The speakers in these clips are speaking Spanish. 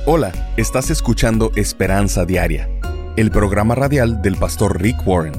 Hola, estás escuchando Esperanza Diaria, el programa radial del pastor Rick Warren.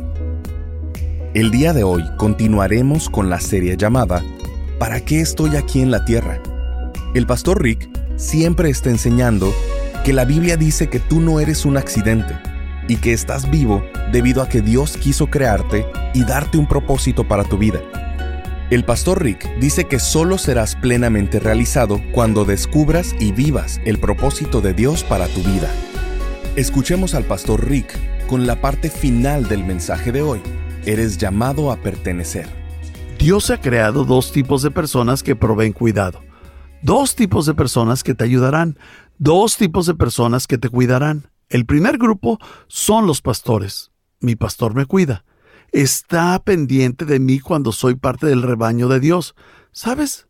El día de hoy continuaremos con la serie llamada ¿Para qué estoy aquí en la tierra? El pastor Rick siempre está enseñando que la Biblia dice que tú no eres un accidente y que estás vivo debido a que Dios quiso crearte y darte un propósito para tu vida. El pastor Rick dice que solo serás plenamente realizado cuando descubras y vivas el propósito de Dios para tu vida. Escuchemos al pastor Rick con la parte final del mensaje de hoy. Eres llamado a pertenecer. Dios ha creado dos tipos de personas que proveen cuidado. Dos tipos de personas que te ayudarán. Dos tipos de personas que te cuidarán. El primer grupo son los pastores. Mi pastor me cuida. Está pendiente de mí cuando soy parte del rebaño de Dios. ¿Sabes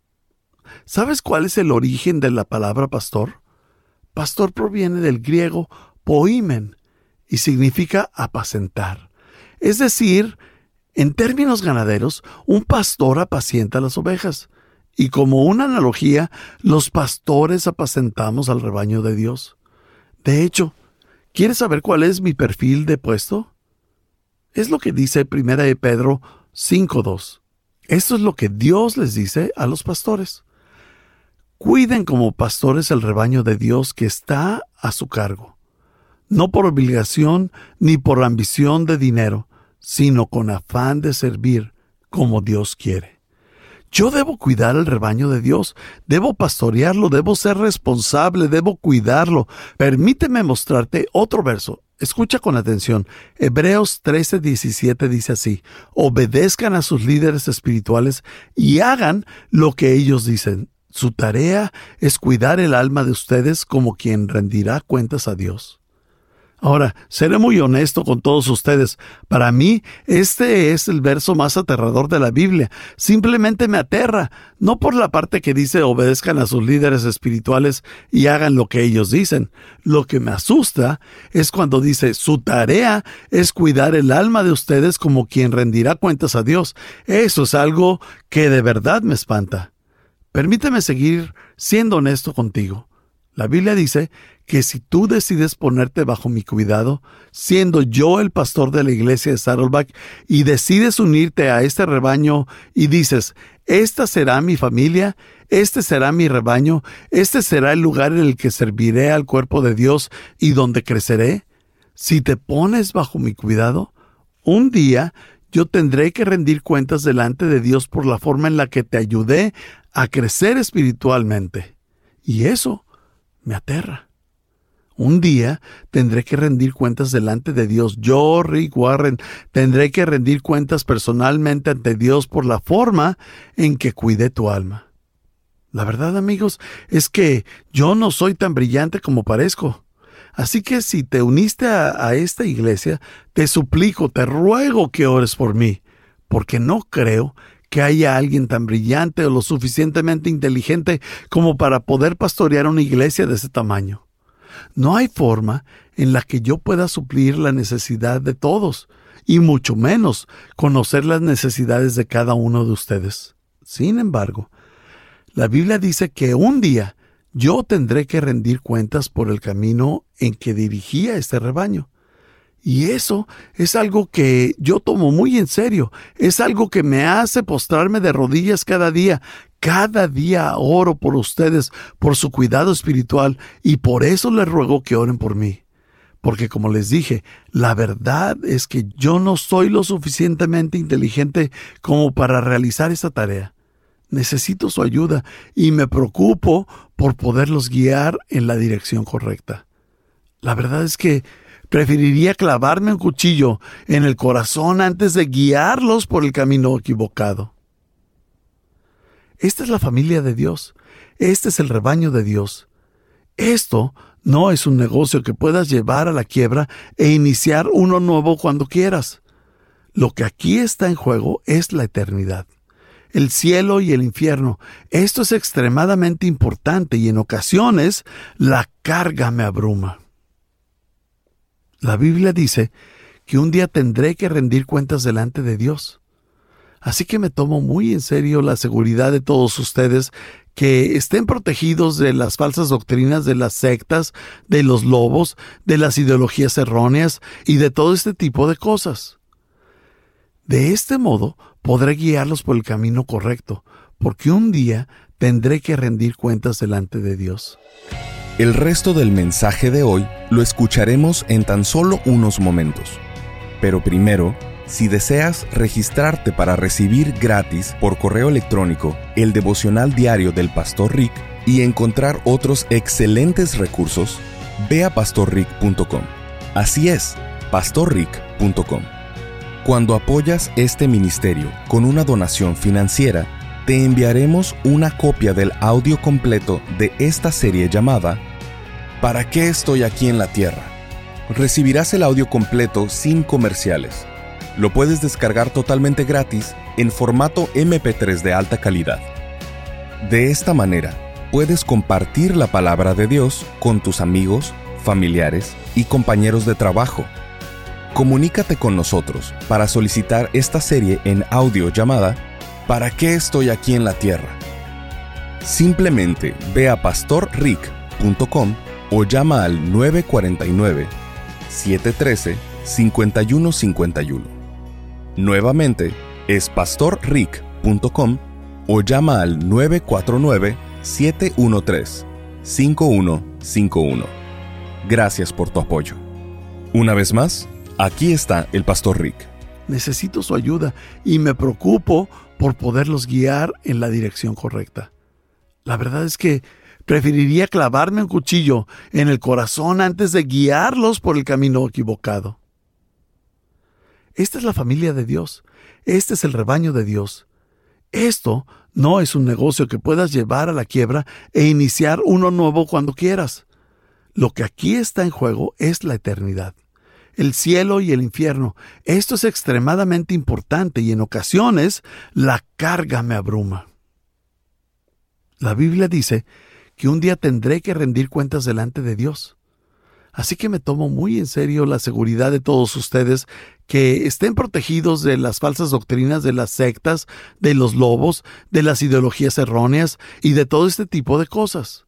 cuál es el origen de la palabra pastor? Pastor proviene del griego poimen y significa apacentar. Es decir, en términos ganaderos, un pastor apacienta las ovejas. Y como una analogía, los pastores apacentamos al rebaño de Dios. De hecho, ¿quieres saber cuál es mi perfil de puesto? Es lo que dice 1 de Pedro 5:2. Esto es lo que Dios les dice a los pastores. Cuiden como pastores el rebaño de Dios que está a su cargo, no por obligación ni por ambición de dinero, sino con afán de servir como Dios quiere. Yo debo cuidar el rebaño de Dios, debo pastorearlo, debo ser responsable, debo cuidarlo. Permíteme mostrarte otro verso. Escucha con atención. Hebreos 13:17 dice así: obedezcan a sus líderes espirituales y hagan lo que ellos dicen. Su tarea es cuidar el alma de ustedes como quien rendirá cuentas a Dios. Ahora, seré muy honesto con todos ustedes. Para mí, este es el verso más aterrador de la Biblia. Simplemente me aterra, no por la parte que dice obedezcan a sus líderes espirituales y hagan lo que ellos dicen. Lo que me asusta es cuando dice su tarea es cuidar el alma de ustedes como quien rendirá cuentas a Dios. Eso es algo que de verdad me espanta. Permíteme seguir siendo honesto contigo. La Biblia dice que si tú decides ponerte bajo mi cuidado, siendo yo el pastor de la iglesia de Saddleback, y decides unirte a este rebaño y dices, esta será mi familia, este será mi rebaño, este será el lugar en el que serviré al cuerpo de Dios y donde creceré, si te pones bajo mi cuidado, un día yo tendré que rendir cuentas delante de Dios por la forma en la que te ayudé a crecer espiritualmente. Y eso me aterra. Un día tendré que rendir cuentas delante de Dios. Yo, Rick Warren, tendré que rendir cuentas personalmente ante Dios por la forma en que cuidé tu alma. La verdad, amigos, es que yo no soy tan brillante como parezco. Así que si te uniste a esta iglesia, te suplico, te ruego que ores por mí, porque no creo que haya alguien tan brillante o lo suficientemente inteligente como para poder pastorear una iglesia de ese tamaño. No hay forma en la que yo pueda suplir la necesidad de todos, y mucho menos conocer las necesidades de cada uno de ustedes. Sin embargo, la Biblia dice que un día yo tendré que rendir cuentas por el camino en que dirigía este rebaño. Y eso es algo que yo tomo muy en serio. Es algo que me hace postrarme de rodillas cada día. Cada día oro por ustedes, por su cuidado espiritual, y por eso les ruego que oren por mí. Porque como les dije, la verdad es que yo no soy lo suficientemente inteligente como para realizar esta tarea. Necesito su ayuda y me preocupo por poderlos guiar en la dirección correcta. La verdad es que preferiría clavarme un cuchillo en el corazón antes de guiarlos por el camino equivocado. Esta es la familia de Dios. Este es el rebaño de Dios. Esto no es un negocio que puedas llevar a la quiebra e iniciar uno nuevo cuando quieras. Lo que aquí está en juego es la eternidad. El cielo y el infierno. Esto es extremadamente importante y en ocasiones la carga me abruma. La Biblia dice que un día tendré que rendir cuentas delante de Dios. Así que me tomo muy en serio la seguridad de todos ustedes que estén protegidos de las falsas doctrinas, de las sectas, de los lobos, de las ideologías erróneas y de todo este tipo de cosas. De este modo podré guiarlos por el camino correcto, porque un día tendré que rendir cuentas delante de Dios. El resto del mensaje de hoy lo escucharemos en tan solo unos momentos. Pero primero, si deseas registrarte para recibir gratis por correo electrónico el devocional diario del Pastor Rick y encontrar otros excelentes recursos, ve a pastorrick.com. Así es, pastorrick.com. Cuando apoyas este ministerio con una donación financiera, te enviaremos una copia del audio completo de esta serie llamada ¿Para qué estoy aquí en la tierra? Recibirás el audio completo sin comerciales. Lo puedes descargar totalmente gratis en formato MP3 de alta calidad. De esta manera, puedes compartir la palabra de Dios con tus amigos, familiares y compañeros de trabajo. Comunícate con nosotros para solicitar esta serie en audio llamada ¿Para qué estoy aquí en la tierra? Simplemente ve a pastorrick.com o llama al 949-713-5151. Nuevamente es pastorrick.com o llama al 949-713-5151. Gracias por tu apoyo. Una vez más, aquí está el Pastor Rick. Necesito su ayuda y me preocupo por poderlos guiar en la dirección correcta. La verdad es que preferiría clavarme un cuchillo en el corazón antes de guiarlos por el camino equivocado. Esta es la familia de Dios. Este es el rebaño de Dios. Esto no es un negocio que puedas llevar a la quiebra e iniciar uno nuevo cuando quieras. Lo que aquí está en juego es la eternidad. El cielo y el infierno. Esto es extremadamente importante y en ocasiones la carga me abruma. La Biblia dice que un día tendré que rendir cuentas delante de Dios. Así que me tomo muy en serio la seguridad de todos ustedes que estén protegidos de las falsas doctrinas, de las sectas, de los lobos, de las ideologías erróneas y de todo este tipo de cosas.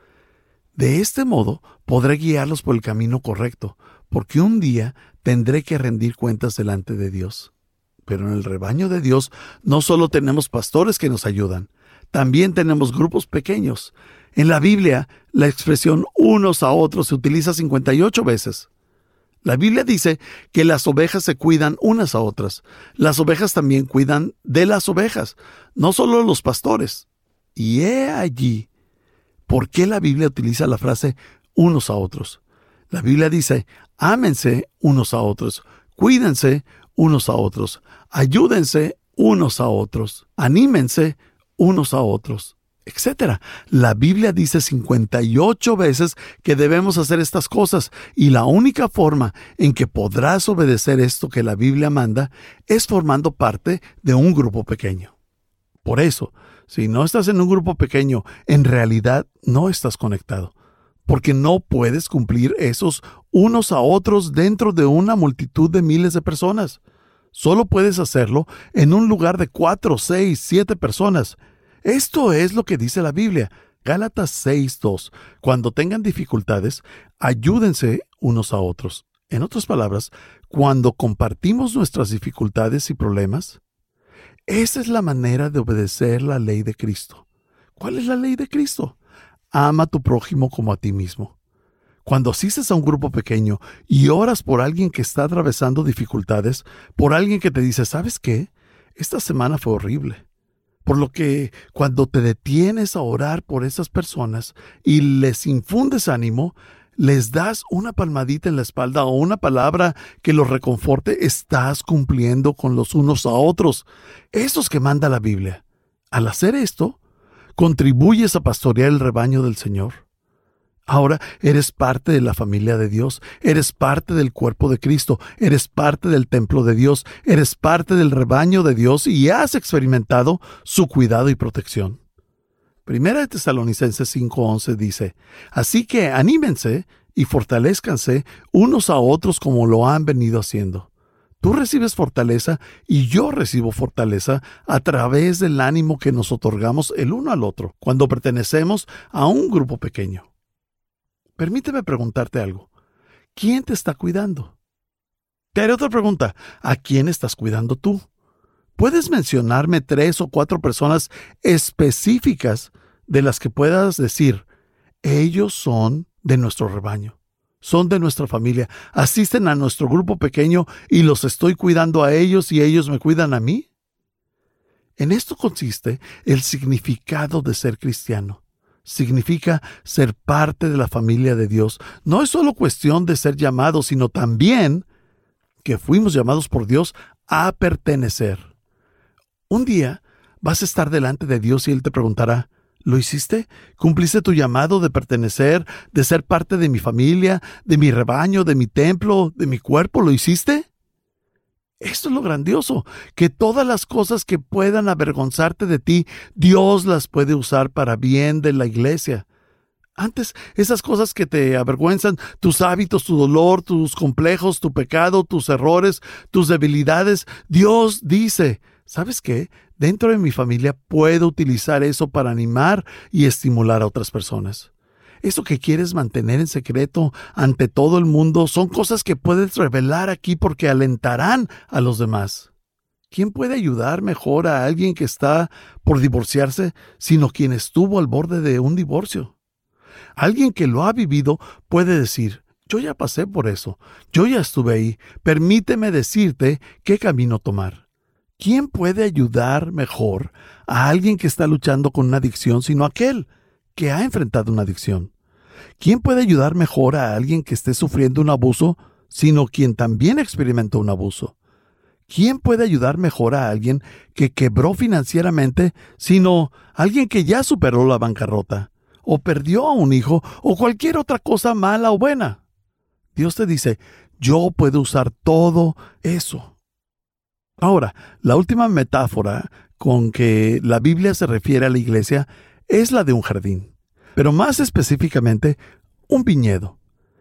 De este modo podré guiarlos por el camino correcto, porque un día tendré que rendir cuentas delante de Dios. Pero en el rebaño de Dios no solo tenemos pastores que nos ayudan, también tenemos grupos pequeños. En la Biblia, la expresión unos a otros se utiliza 58 veces. La Biblia dice que las ovejas se cuidan unas a otras. Las ovejas también cuidan de las ovejas, no solo los pastores. Y he allí por qué la Biblia utiliza la frase unos a otros. La Biblia dice, ámense unos a otros, cuídense unos a otros, ayúdense unos a otros, anímense unos a otros, etc. La Biblia dice 58 veces que debemos hacer estas cosas y la única forma en que podrás obedecer esto que la Biblia manda es formando parte de un grupo pequeño. Por eso, si no estás en un grupo pequeño, en realidad no estás conectado, porque no puedes cumplir esos unos a otros dentro de una multitud de miles de personas. Solo puedes hacerlo en un lugar de 4, 6, 7 personas. Esto es lo que dice la Biblia. Gálatas 6:2. Cuando tengan dificultades, ayúdense unos a otros. En otras palabras, cuando compartimos nuestras dificultades y problemas, esa es la manera de obedecer la ley de Cristo. ¿Cuál es la ley de Cristo? Ama a tu prójimo como a ti mismo. Cuando asistes a un grupo pequeño y oras por alguien que está atravesando dificultades, por alguien que te dice, ¿sabes qué? Esta semana fue horrible. Por lo que cuando te detienes a orar por esas personas y les infundes ánimo, les das una palmadita en la espalda o una palabra que los reconforte, estás cumpliendo con los unos a otros. Esos que manda la Biblia. Al hacer esto, contribuyes a pastorear el rebaño del Señor. Ahora eres parte de la familia de Dios, eres parte del cuerpo de Cristo, eres parte del templo de Dios, eres parte del rebaño de Dios y has experimentado su cuidado y protección. Primera de Tesalonicenses 5:11 dice, así que anímense y fortalézcanse unos a otros como lo han venido haciendo. Tú recibes fortaleza y yo recibo fortaleza a través del ánimo que nos otorgamos el uno al otro cuando pertenecemos a un grupo pequeño. Permíteme preguntarte algo. ¿Quién te está cuidando? Te haré otra pregunta. ¿A quién estás cuidando tú? ¿Puedes mencionarme 3 o 4 personas específicas de las que puedas decir, ellos son de nuestro rebaño, son de nuestra familia, asisten a nuestro grupo pequeño y los estoy cuidando a ellos y ellos me cuidan a mí? En esto consiste el significado de ser cristiano. Significa ser parte de la familia de Dios. No es solo cuestión de ser llamados, sino también que fuimos llamados por Dios a pertenecer. Un día vas a estar delante de Dios y Él te preguntará, ¿lo hiciste? ¿Cumpliste tu llamado de pertenecer, de ser parte de mi familia, de mi rebaño, de mi templo, de mi cuerpo? ¿Lo hiciste? Esto es lo grandioso, que todas las cosas que puedan avergonzarte de ti, Dios las puede usar para bien de la iglesia. Antes, esas cosas que te avergüenzan, tus hábitos, tu dolor, tus complejos, tu pecado, tus errores, tus debilidades, Dios dice, ¿sabes qué? Dentro de mi familia puedo utilizar eso para animar y estimular a otras personas. Eso que quieres mantener en secreto ante todo el mundo son cosas que puedes revelar aquí porque alentarán a los demás. ¿Quién puede ayudar mejor a alguien que está por divorciarse sino quien estuvo al borde de un divorcio? Alguien que lo ha vivido puede decir, yo ya pasé por eso, yo ya estuve ahí, permíteme decirte qué camino tomar. ¿Quién puede ayudar mejor a alguien que está luchando con una adicción sino aquel que ha enfrentado una adicción? ¿Quién puede ayudar mejor a alguien que esté sufriendo un abuso sino quien también experimentó un abuso? ¿Quién puede ayudar mejor a alguien que quebró financieramente sino alguien que ya superó la bancarrota o perdió a un hijo o cualquier otra cosa mala o buena? Dios te dice, yo puedo usar todo eso. Ahora, la última metáfora con que la Biblia se refiere a la iglesia es la de un jardín, pero más específicamente, un viñedo.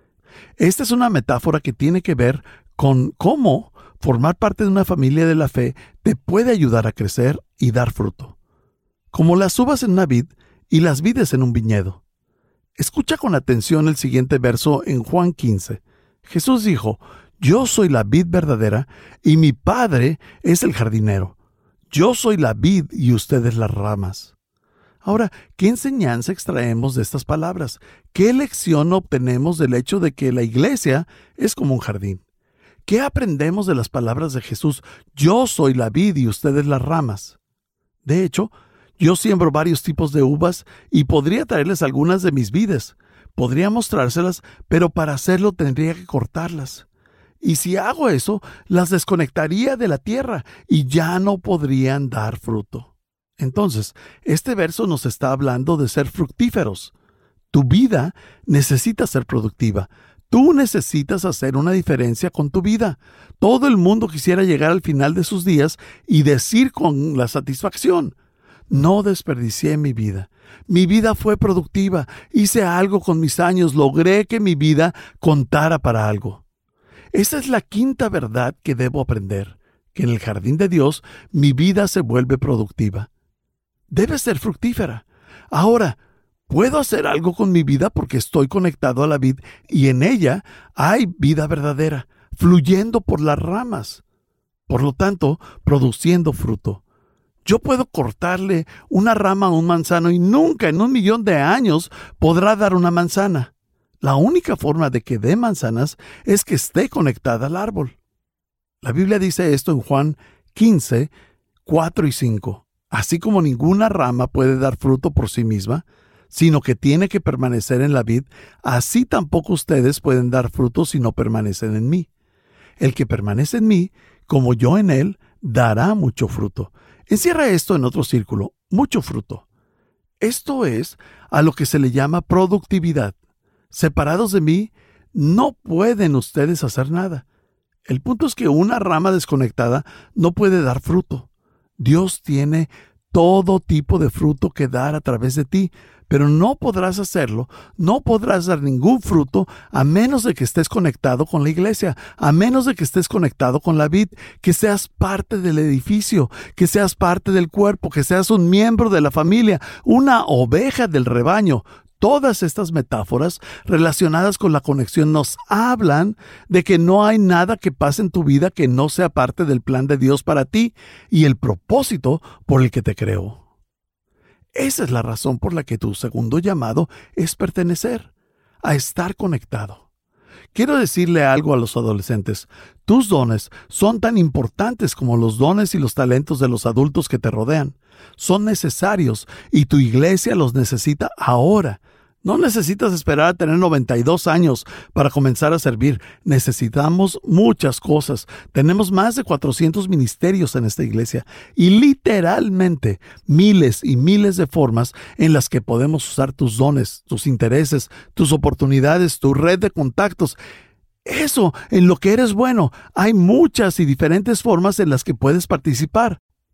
Esta es una metáfora que tiene que ver con cómo formar parte de una familia de la fe te puede ayudar a crecer y dar fruto. Como las uvas en una vid y las vides en un viñedo. Escucha con atención el siguiente verso en Juan 15. Jesús dijo, yo soy la vid verdadera y mi Padre es el jardinero. Yo soy la vid y ustedes las ramas. Ahora, ¿qué enseñanza extraemos de estas palabras? ¿Qué lección obtenemos del hecho de que la iglesia es como un jardín? ¿Qué aprendemos de las palabras de Jesús? Yo soy la vid y ustedes las ramas. De hecho, yo siembro varios tipos de uvas y podría traerles algunas de mis vides. Podría mostrárselas, pero para hacerlo tendría que cortarlas. Y si hago eso, las desconectaría de la tierra y ya no podrían dar fruto. Entonces, este verso nos está hablando de ser fructíferos. Tu vida necesita ser productiva. Tú necesitas hacer una diferencia con tu vida. Todo el mundo quisiera llegar al final de sus días y decir con la satisfacción, no desperdicié mi vida. Mi vida fue productiva. Hice algo con mis años. Logré que mi vida contara para algo. Esa es la quinta verdad que debo aprender, que en el jardín de Dios mi vida se vuelve productiva. Debe ser fructífera. Ahora, puedo hacer algo con mi vida porque estoy conectado a la vid y en ella hay vida verdadera, fluyendo por las ramas. Por lo tanto, produciendo fruto. Yo puedo cortarle una rama a un manzano y nunca en 1,000,000 de años podrá dar una manzana. La única forma de que dé manzanas es que esté conectada al árbol. La Biblia dice esto en Juan 15, 4 y 5. Así como ninguna rama puede dar fruto por sí misma, sino que tiene que permanecer en la vid, así tampoco ustedes pueden dar fruto si no permanecen en mí. El que permanece en mí, como yo en él, dará mucho fruto. Encierra esto en otro círculo, mucho fruto. Esto es a lo que se le llama productividad. Separados de mí, no pueden ustedes hacer nada. El punto es que una rama desconectada no puede dar fruto. Dios tiene todo tipo de fruto que dar a través de ti, pero no podrás hacerlo, no podrás dar ningún fruto a menos de que estés conectado con la iglesia, a menos de que estés conectado con la vid, que seas parte del edificio, que seas parte del cuerpo, que seas un miembro de la familia, una oveja del rebaño. Todas estas metáforas relacionadas con la conexión nos hablan de que no hay nada que pase en tu vida que no sea parte del plan de Dios para ti y el propósito por el que te creó. Esa es la razón por la que tu segundo llamado es pertenecer, a estar conectado. Quiero decirle algo a los adolescentes. Tus dones son tan importantes como los dones y los talentos de los adultos que te rodean. Son necesarios y tu iglesia los necesita ahora. No necesitas esperar a tener 92 años para comenzar a servir. Necesitamos muchas cosas. Tenemos más de 400 ministerios en esta iglesia y literalmente miles y miles de formas en las que podemos usar tus dones, tus intereses, tus oportunidades, tu red de contactos. Eso, en lo que eres bueno, hay muchas y diferentes formas en las que puedes participar.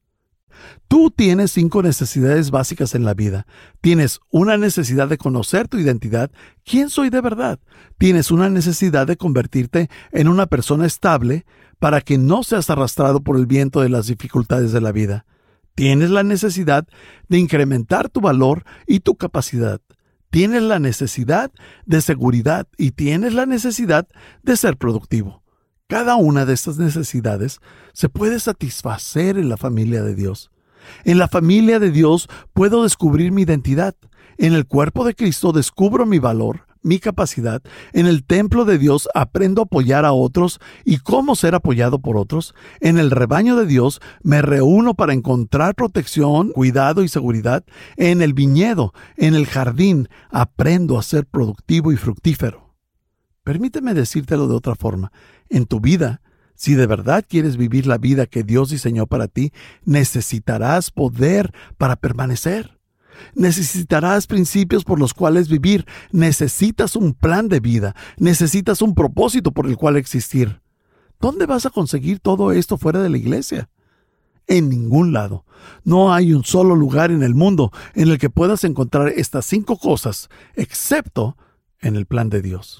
Tú tienes 5 necesidades básicas en la vida. Tienes una necesidad de conocer tu identidad, quién soy de verdad. Tienes una necesidad de convertirte en una persona estable para que no seas arrastrado por el viento de las dificultades de la vida. Tienes la necesidad de incrementar tu valor y tu capacidad. Tienes la necesidad de seguridad y tienes la necesidad de ser productivo. Cada una de estas necesidades se puede satisfacer en la familia de Dios. En la familia de Dios puedo descubrir mi identidad. En el cuerpo de Cristo descubro mi valor, mi capacidad. En el templo de Dios aprendo a apoyar a otros y cómo ser apoyado por otros. En el rebaño de Dios me reúno para encontrar protección, cuidado y seguridad. En el viñedo, en el jardín, aprendo a ser productivo y fructífero. Permíteme decírtelo de otra forma. En tu vida, si de verdad quieres vivir la vida que Dios diseñó para ti, necesitarás poder para permanecer. Necesitarás principios por los cuales vivir. Necesitas un plan de vida. Necesitas un propósito por el cual existir. ¿Dónde vas a conseguir todo esto fuera de la iglesia? En ningún lado. No hay un solo lugar en el mundo en el que puedas encontrar estas 5 cosas, excepto en el plan de Dios.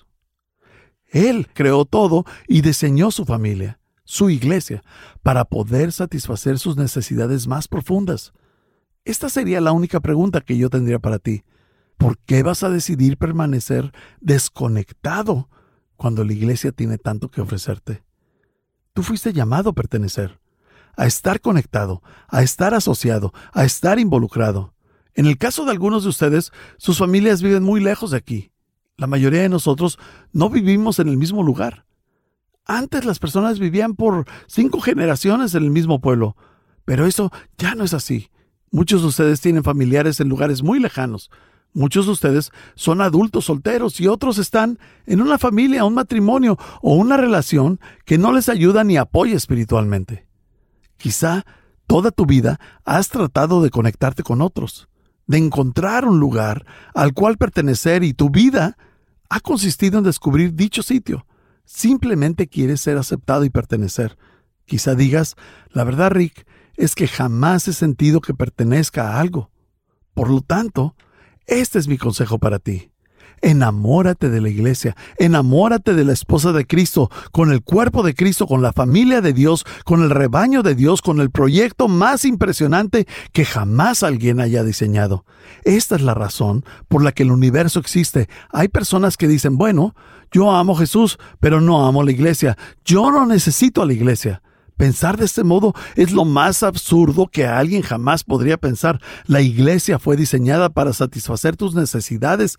Él creó todo y diseñó su familia, su iglesia, para poder satisfacer sus necesidades más profundas. Esta sería la única pregunta que yo tendría para ti. ¿Por qué vas a decidir permanecer desconectado cuando la iglesia tiene tanto que ofrecerte? Tú fuiste llamado a pertenecer, a estar conectado, a estar asociado, a estar involucrado. En el caso de algunos de ustedes, sus familias viven muy lejos de aquí. La mayoría de nosotros no vivimos en el mismo lugar. Antes las personas vivían por 5 generaciones en el mismo pueblo, pero eso ya no es así. Muchos de ustedes tienen familiares en lugares muy lejanos. Muchos de ustedes son adultos solteros y otros están en una familia, un matrimonio o una relación que no les ayuda ni apoya espiritualmente. Quizá toda tu vida has tratado de conectarte con otros, de encontrar un lugar al cual pertenecer y tu vida ha consistido en descubrir dicho sitio. Simplemente quieres ser aceptado y pertenecer. Quizá digas, la verdad, Rick, es que jamás he sentido que pertenezca a algo. Por lo tanto, este es mi consejo para ti. Enamórate de la iglesia, enamórate de la esposa de Cristo, con el cuerpo de Cristo, con la familia de Dios, con el rebaño de Dios, con el proyecto más impresionante que jamás alguien haya diseñado. Esta es la razón por la que el universo existe. Hay personas que dicen, bueno, yo amo a Jesús, pero no amo a la iglesia. Yo no necesito a la iglesia. Pensar de este modo es lo más absurdo que alguien jamás podría pensar. La iglesia fue diseñada para satisfacer tus necesidades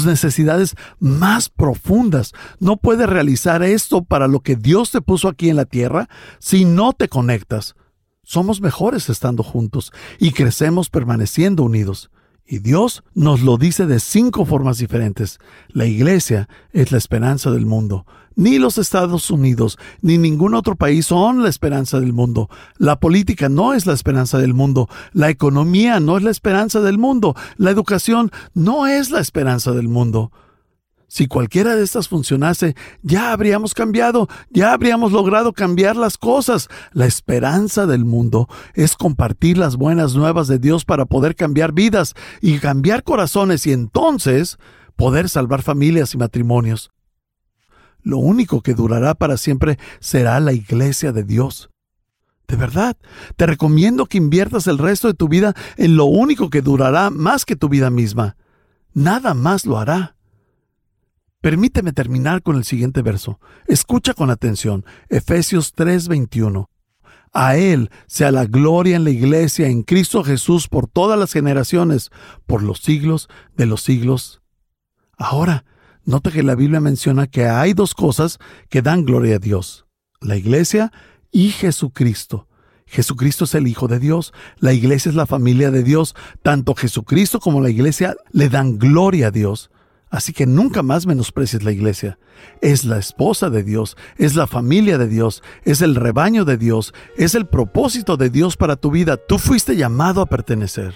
más profundas. No puedes realizar esto para lo que Dios te puso aquí en la tierra si no te conectas. Somos mejores estando juntos y crecemos permaneciendo unidos. Y Dios nos lo dice de 5 formas diferentes. La iglesia es la esperanza del mundo. Ni los Estados Unidos, ni ningún otro país son la esperanza del mundo. La política no es la esperanza del mundo. La economía no es la esperanza del mundo. La educación no es la esperanza del mundo. Si cualquiera de estas funcionase, ya habríamos cambiado, ya habríamos logrado cambiar las cosas. La esperanza del mundo es compartir las buenas nuevas de Dios para poder cambiar vidas y cambiar corazones y entonces poder salvar familias y matrimonios. Lo único que durará para siempre será la iglesia de Dios. De verdad, te recomiendo que inviertas el resto de tu vida en lo único que durará más que tu vida misma. Nada más lo hará. Permíteme terminar con el siguiente verso. Escucha con atención. Efesios 3:21. A Él sea la gloria en la iglesia, en Cristo Jesús, por todas las generaciones, por los siglos de los siglos. Ahora, nota que la Biblia menciona que hay dos cosas que dan gloria a Dios: la iglesia y Jesucristo. Jesucristo es el Hijo de Dios. La iglesia es la familia de Dios. Tanto Jesucristo como la iglesia le dan gloria a Dios. Así que nunca más menosprecies la iglesia. Es la esposa de Dios, es la familia de Dios, es el rebaño de Dios, es el propósito de Dios para tu vida. Tú fuiste llamado a pertenecer.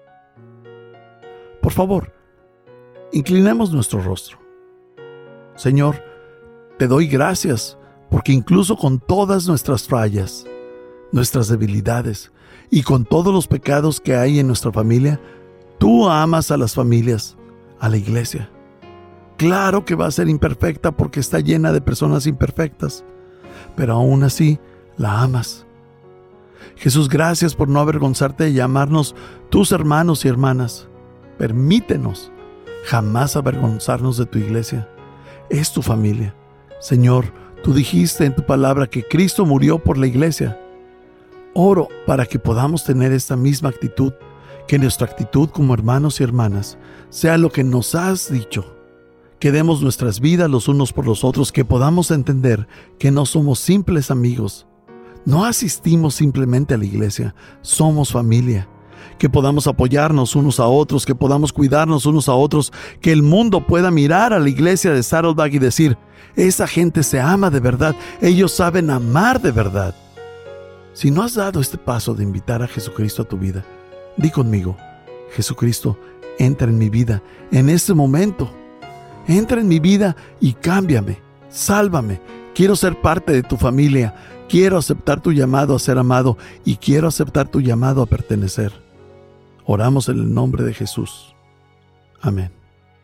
Por favor, inclinemos nuestro rostro. Señor, te doy gracias porque incluso con todas nuestras fallas, nuestras debilidades y con todos los pecados que hay en nuestra familia, tú amas a las familias, a la iglesia. Claro que va a ser imperfecta porque está llena de personas imperfectas, pero aún así la amas. Jesús, gracias por no avergonzarte de llamarnos tus hermanos y hermanas. Permítenos jamás avergonzarnos de tu iglesia. Es tu familia. Señor, tú dijiste en tu palabra que Cristo murió por la iglesia. Oro para que podamos tener esta misma actitud, que nuestra actitud como hermanos y hermanas sea lo que nos has dicho. Que demos nuestras vidas los unos por los otros, que podamos entender que no somos simples amigos. No asistimos simplemente a la iglesia, somos familia. Que podamos apoyarnos unos a otros, que podamos cuidarnos unos a otros, que el mundo pueda mirar a la iglesia de Saddleback y decir, esa gente se ama de verdad, ellos saben amar de verdad. Si no has dado este paso de invitar a Jesucristo a tu vida, di conmigo, Jesucristo, entra en mi vida en este momento. Entra en mi vida y cámbiame, sálvame. Quiero ser parte de tu familia, quiero aceptar tu llamado a ser amado y quiero aceptar tu llamado a pertenecer. Oramos en el nombre de Jesús. Amén.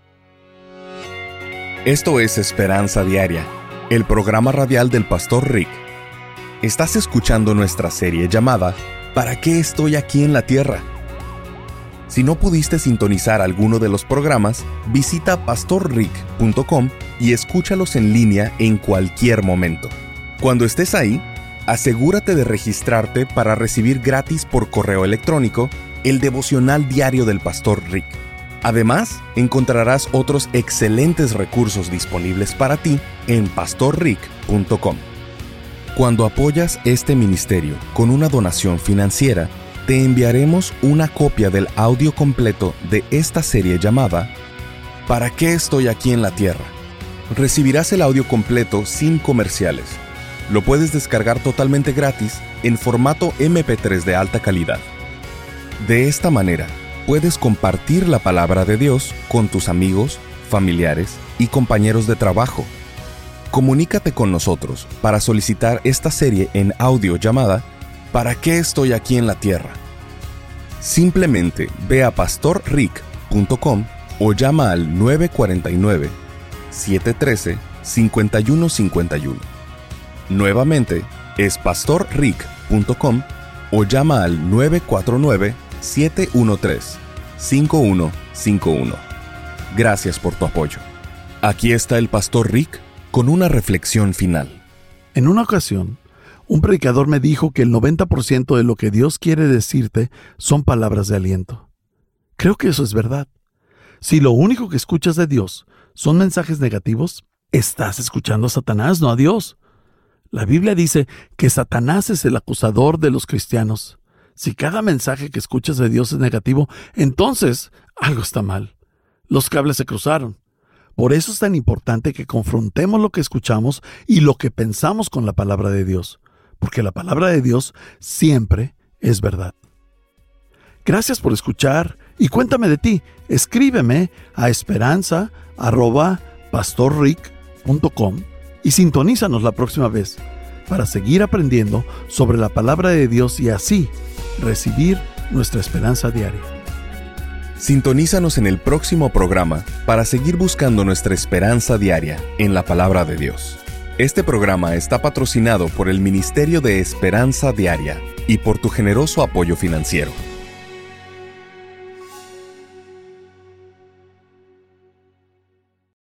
Esto es Esperanza Diaria, el programa radial del Pastor Rick. Estás escuchando nuestra serie llamada ¿Para qué estoy aquí en la tierra? Si no pudiste sintonizar alguno de los programas, visita pastorrick.com y escúchalos en línea en cualquier momento. Cuando estés ahí, asegúrate de registrarte para recibir gratis por correo electrónico el devocional diario del Pastor Rick. Además, encontrarás otros excelentes recursos disponibles para ti en pastorrick.com. Cuando apoyas este ministerio con una donación financiera, te enviaremos una copia del audio completo de esta serie llamada ¿Para qué estoy aquí en la tierra? Recibirás el audio completo sin comerciales. Lo puedes descargar totalmente gratis en formato MP3 de alta calidad. De esta manera, puedes compartir la palabra de Dios con tus amigos, familiares y compañeros de trabajo. Comunícate con nosotros para solicitar esta serie en audio llamada ¿Para qué estoy aquí en la tierra? Simplemente ve a pastorrick.com o llama al 949-713-5151. Nuevamente es pastorrick.com o llama al 949-713-5151. Gracias por tu apoyo. Aquí está el Pastor Rick con una reflexión final. En una ocasión, un predicador me dijo que el 90% de lo que Dios quiere decirte son palabras de aliento. Creo que eso es verdad. Si lo único que escuchas de Dios son mensajes negativos, estás escuchando a Satanás, no a Dios. La Biblia dice que Satanás es el acusador de los cristianos. Si cada mensaje que escuchas de Dios es negativo, entonces algo está mal. Los cables se cruzaron. Por eso es tan importante que confrontemos lo que escuchamos y lo que pensamos con la palabra de Dios. Porque la palabra de Dios siempre es verdad. Gracias por escuchar y cuéntame de ti. Escríbeme a esperanza@rick.com pastorrick.com y sintonízanos la próxima vez para seguir aprendiendo sobre la palabra de Dios y así recibir nuestra esperanza diaria. Sintonízanos en el próximo programa para seguir buscando nuestra esperanza diaria en la palabra de Dios. Este programa está patrocinado por el Ministerio de Esperanza Diaria y por tu generoso apoyo financiero.